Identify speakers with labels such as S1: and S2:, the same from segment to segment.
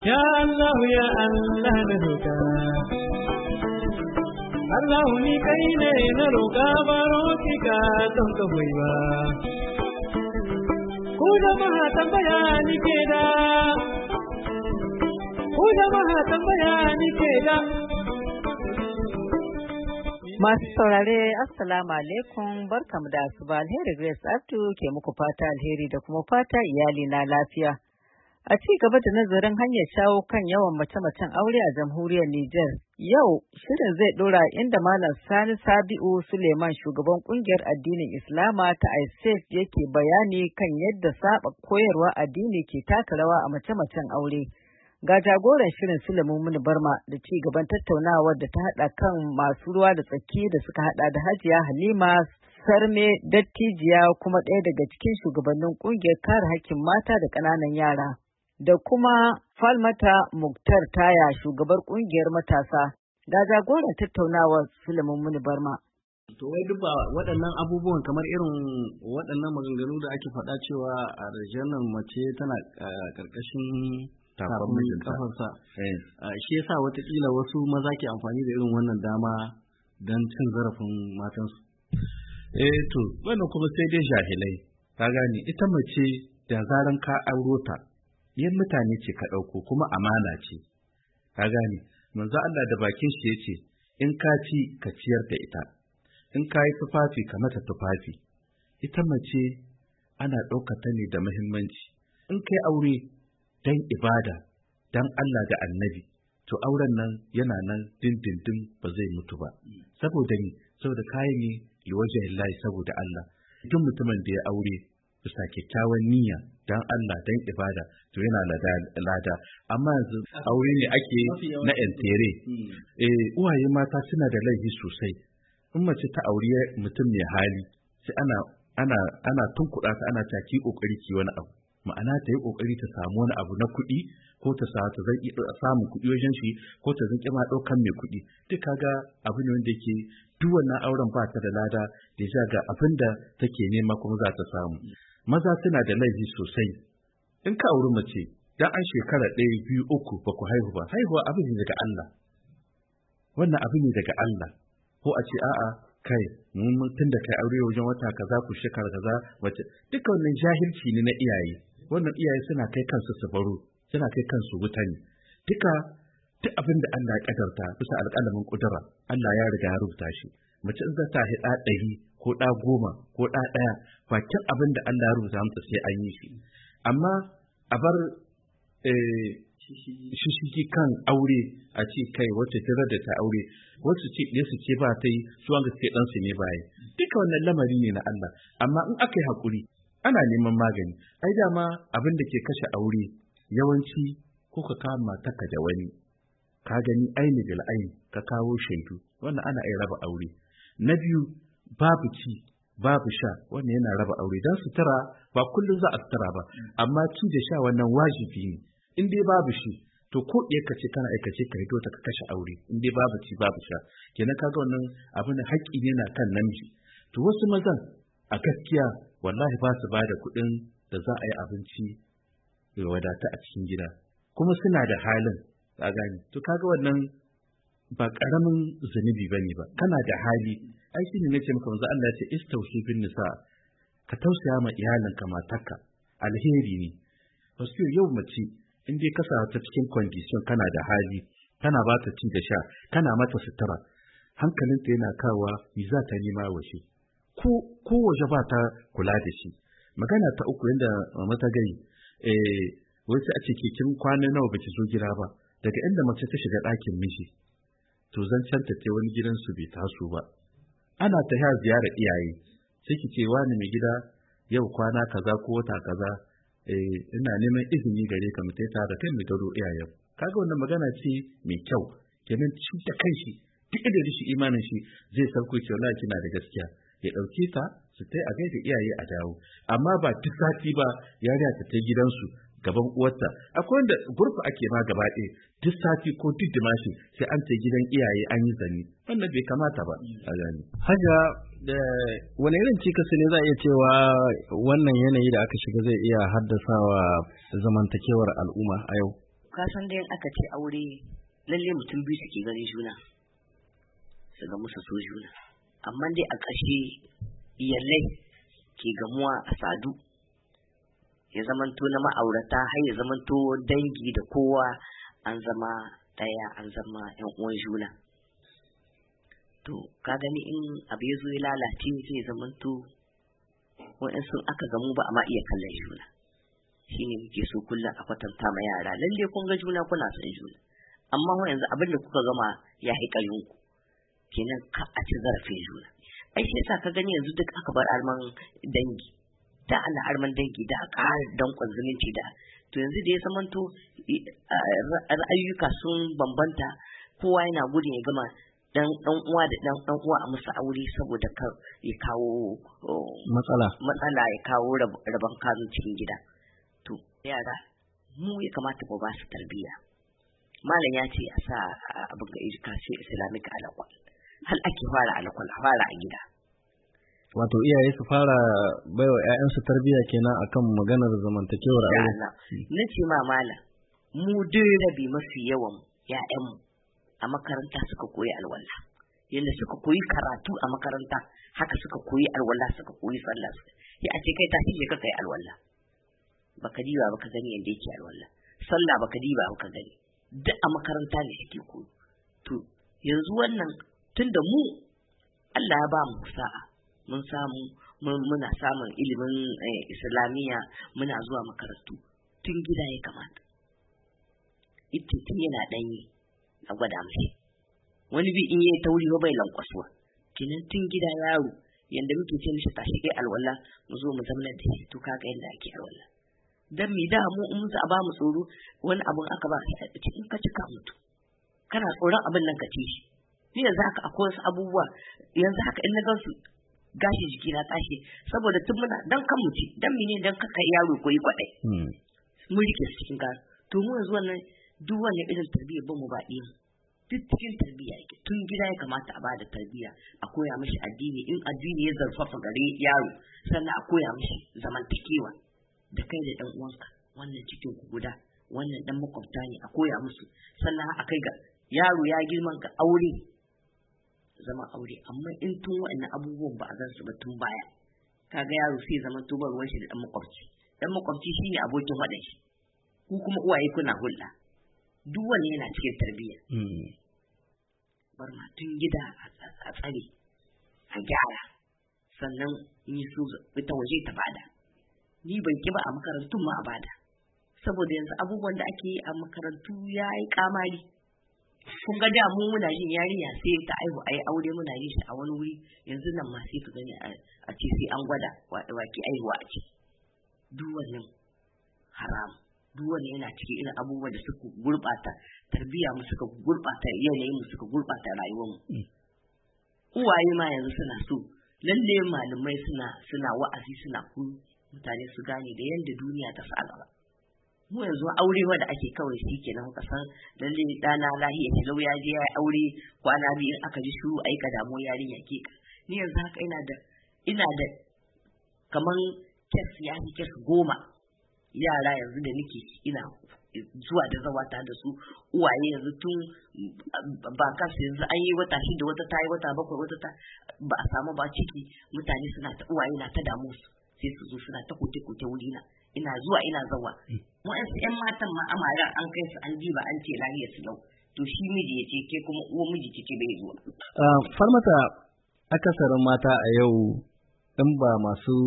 S1: Ya Allah ya Allah na roƙa Allah ni kai ne na roƙa baro ki ka don ka hoyi ba ku jama'a tambaya ni ke da
S2: Masu saurare Assalamu alaikum, barkamu da asuba. Alheri Grace Abdu ke muku fata alheri da kuma fata iyali na lafiya. A ci gaba da nazarin hanyar shawo kan yawan mace-macen aure a jamhuriyar Nijar. Yau shirin zai dora inda Malam Sani Sabi'u Suleiman, shugaban kungiyar addinin Islama ta ISEF, yake bayani kan yadda saba koyarwa addini ke taka rawa a mace-macen aure. Ga jagoran shirin Sulaiman Muni Barma da ci gaban tattaunawar da ta hada kan masu ruwa da tsaki da suka hada da Hajiya Halima Sarme, dattijiya kuma ɗaya daga cikin shugabannin kungiyar kare hakkin mata da ƙananan yara, da kuma Falmata Muktar Taya, shugabar kungiyar matasa. Ga jagoran tattaunawar Sulaiman Muni Barma.
S3: To wai duk ba waɗannan abubuwan kamar irin waɗannan maganganu da ake faɗa cewa a rajanar mace tana ƙarƙashin tafin kafarsa shi yasa watakila wasu maza ke amfani da irin wannan dama don cin zarafin matansu.
S4: To wannan kuma sai dai jahilai, ka gane, ita mace da zaran ka auro ta yin mutane ce ka ɗauko kuma amana ce, ka gane. Manzo Allah da bakin shi yace in ka ci ka ciyar da ita, in ka yi tufafi ka mata tufafi. Ita mace ana ɗaukar ta ne da muhimmanci. In kai aure dan ibada, dan Allah da annabi, to auren nan yana nan dindindin ba zai mutu ba. Saboda kayi ne liwajen Allah, saboda Allah. Duk mutumin da ya aure bisa kyakkyawan niyya dan Allah dan ibada, to yana lada. Amma yanzu aure ne ake na entere. Uwaye mata suna da laifi sosai. In mace ta aure mutum mai hali, sai ana tunkuɗa ta, ana ta ki kokari ki wani abu. Ma'ana ta yi kokari ta samu wani abu na kuɗi, ko ta zan samun kuɗi wajen shi, ko ta zan kima ɗaukan mai kuɗi. Duk kaga abu ne wanda yake duk wannan auren ba ta da lada, da ya ga abin da take nema kuma za ta samu. Maza suna da laifi sosai. In ka auri mace dan an shekara 1, 2, 3 ba ku haihu ba, haihuwa abu ne daga Allah. Wannan abu ne daga Allah. Ko a ce a'a kai mun tun da kai aure wajen wata kaza ku shekara kaza wace, duka wannan jahilci ne na iyaye. Wannan iyaye suna kai kansu su baro, suna kai kansu wuta ne. Duk abin da Allah ya kadarta bisa alƙalamin kudura, Allah ya riga ya rubuta shi. Mace in za ta haifi ɗa 100 ko ɗa 10 ko ɗa 1, bakin abin da Allah ya rubuta mata sai an yi shi. Amma a bar shishigi kan aure, a ce kai wacce ta da ta aure, wasu ce ɗaya su ce ba ta yi, su wanga ce ɗansu ne baya. Duka wannan lamari ne na Allah. Amma in aka yi haƙuri, ana neman magani. Ai dama abin da ke kashe aure yawanci ko ka kawo matarka da wani, ka gani aini bil aini, ka kawo shaidu, wannan ana iya raba aure. Na biyu, babu ci babu sha, wannan yana raba aure. Dan sutura ba kullum za a sutura ba, amma ci da sha wannan wajibi ne. In dai babu shi, to ko ɗaya ka ce kana aikace ka hito ta ka kashe aure, in dai babu ci babu sha. Kenan kaga wannan abin haƙƙi ne na kan namiji. To wasu mazan a gaskiya wallahi ba su ba da kuɗin da za a yi abinci da wadata a cikin gida, kuma suna da halin, ka gani. To kaga wannan ba ƙaramin zunubi bane ba. Kana da hali, ai shi ne nace maka, manzo Allah ya ce istausi bin nisa, ka tausaya ma iyalinka, matarka, alheri ne. Wasu yau mace in dai ka sa ta cikin condition, kana da hali, kana ba ta ci da sha, kana mata sutura, hankalinta yana kawa yi za ta nema washe, ko waje ba ta kula da shi. Magana ta uku yadda mata gai, wasu a ce kin kwana nawa baki zo gida ba, daga inda mace ta shiga ɗakin miji, to zancen ta ce wani gidansu bai taso ba. Ana ta ya ziyarar iyaye, sai ki ce wani mai gida yau kwana kaza ko wata kaza, ina neman izini gare ka, mutai tare da kai mu gado iyayen. Kaga wannan magana ce mai kyau. Kenan shi da kanshi duk da shi imanin shi zai sauko ce wallahi kina da gaskiya, ya dauke ta su tai a gaida iyaye a dawo. Amma ba duk sati ba yariya ta tai gidansu gaban uwarta. Akwai wanda gurfa ake ma gaba ɗaya, duk sati ko duk dimashi sai an tai gidan iyaye an yi zani. Wannan bai kamata ba a gani.
S3: Haja, wani irin cikas ne za a iya cewa wannan yanayi da aka shiga zai iya haddasawa zamantakewar al'umma a yau?
S5: ka san dai aka ce aure lalle mutum biyu suke ganin juna su ga musu so juna, amma dai a ƙarshe iyalai ke gamuwa a sadu ya zamanto na ma'aurata har ya zamanto dangi da kowa an zama ɗaya, an zama ƴan uwan juna. To ka gani in abu ya zo ya lalace zai zamanto wa'ansu aka gamu ba a ma iya kallon juna. Shi ne muke so kullum a kwatanta ma yara lalle kun ga juna kuna son juna, amma yanzu abin da kuka gama ya yi ƙarfinku kenan ka a ci zarafin juna. Ai sai sa ka gani yanzu duk aka bar arman dangi da ana arman dangi da aka dankon zumunci da to yanzu da ya zamanto ra'ayyuka sun bambanta, kowa yana gudun ya gama dan uwa da dan uwa a musu aure saboda kar ya kawo matsala ya kawo rabon kanu cikin gida. To yara mu ya kamata mu ba su tarbiyya. Malam ya ce a sa abin ga education islamic alakwal, hal ake fara alakwal a fara a gida.
S3: Wato iyaye su fara baiwa ƴaƴansu tarbiyya kenan akan maganar zamantakewar aure.
S5: Na ce ma malam, mu duk rabi mafi yawan ƴaƴanmu a makaranta suka koyi alwala, yadda suka koyi karatu a makaranta haka suka koyi alwala, suka koyi sallah. Ya a ce kai tashi je ka kai alwala, baka diba baka gani yadda yake alwala, sallah baka diba baka gani, duk a makaranta ne yake koyi. To yanzu wannan tunda mu Allah ya ba mu sa'a, mun samu muna samun ilimin islamiyya, muna zuwa makarantu tun gida ya kamata. Ita tun yana ɗanye a gwada mashi, wani bi in yayi tauri ba bai lankwasuwa, kinan tun gida yaro yanda muke ce mishi tashi kai alwala mu zo mu zama da shi. To kaga yanda ake alwala, dan mi da mu in za a ba mu tsoro wani abun aka ba shi in ka cika mutu kana tsoron abin nan ka ci shi. Ni yanzu haka akwai wasu abubuwa yanzu haka in na gan su gashi jiki na tashi saboda tun muna dan kan mu ci, dan mene dan kaka yaro koyi kwadai mun rike su cikin ka. To mu yanzu wannan duk wani irin tarbiyya ba mu baɗi duk cikin tarbiyya yake, tun gida ya kamata a bada tarbiyya, a koya mishi addini in addini ya zarfafa gare yaro, sannan a koya mishi zamantakewa da kai da dan uwanka, wannan cikin ku guda, wannan dan makwabta ne, a koya musu, sannan a kai ga yaro ya girman ga aure, zama aure. Amma in tun waɗannan abubuwan ba a gan su ba tun baya, kaga yaro sai zaman tubar ruwan shi da dan makwabci shine abokin wadan shi, ku kuma uwaye kuna hulɗa, duk wani yana cikin tarbiyya. Bar ma tun gida a tsare a gyara, sannan in yi so ita waje ta bada. Ni ban ki ba a makarantun ma a bada, saboda yanzu abubuwan da ake yi a makarantu ya yi kamari. Kun ga da mu muna jin yarinya sai ta aihu ayi aure muna yin shi a wani wuri, yanzu nan ma sai ka gani a ce sai an gwada waki aihuwa a ce. Duk wannan haram, duk wannan yana cikin irin abubuwan da suka gurɓata tarbiyya mu, suka gurɓata yanayin mu, suka gurɓata rayuwar mu. Uwaye ma yanzu suna so lalle malamai suna wa'azi, suna mutane su gane da yanda duniya ta sa gaba. Mu yanzu aure wanda ake kawai shi kenan ka san lalle dana lahiya ta lau ya je ya aure kwana biyu in aka ji shiru ai ka damu yarinya ke ka. Ni yanzu haka ina da kaman kes ya fi kes 10 yara yanzu da nake ina zuwa da zawata da su, uwaye yanzu tun ba kansu yanzu an yi wata 6, wata ta yi wata 7, wata ta ba a samu ba ciki, mutane suna ta uwaye na ta damu su sai su zo suna ta koke wuri na, ina zuwa ina zawa. Wa'ansu 'yan matan ma amaran an kai su an diba an ce lahiyar su lau, to shi miji ya ce ke kuma uwan miji ce bai zuwa.
S3: Falmata, akasarin mata a yau in ba masu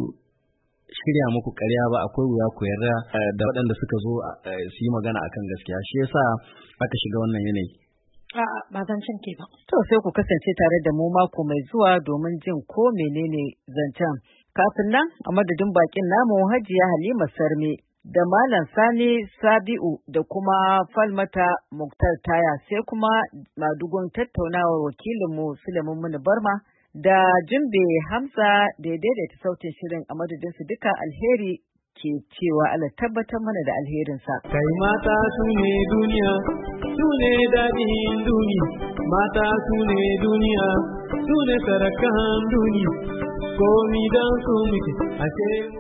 S3: shirya muku ƙarya ba akwai wuya ku yarda da waɗanda suka zo su yi magana akan gaskiya, shi yasa aka shiga wannan yanayi.
S2: Ba zan cin ke ba. To sai ku kasance tare da mu mako mai zuwa domin jin ko menene zancen. Kafin nan a madadin bakin namu Hajiya Halima Sarme da Malam Sani Sabi'u da kuma Falmata Muktar Taya, sai kuma madugun tattaunawar wakilinmu Suleiman Muni Barma da Jumbe Hamza da ya daidaita sautin shirin. A madadin su duka alheri ke cewa Allah tabbatar mana da alherinsa.
S1: Kai mata su ne duniya, su ne daɗin duniya, mata su ne duniya, su ne sarakan duniya, komi don su muke ashe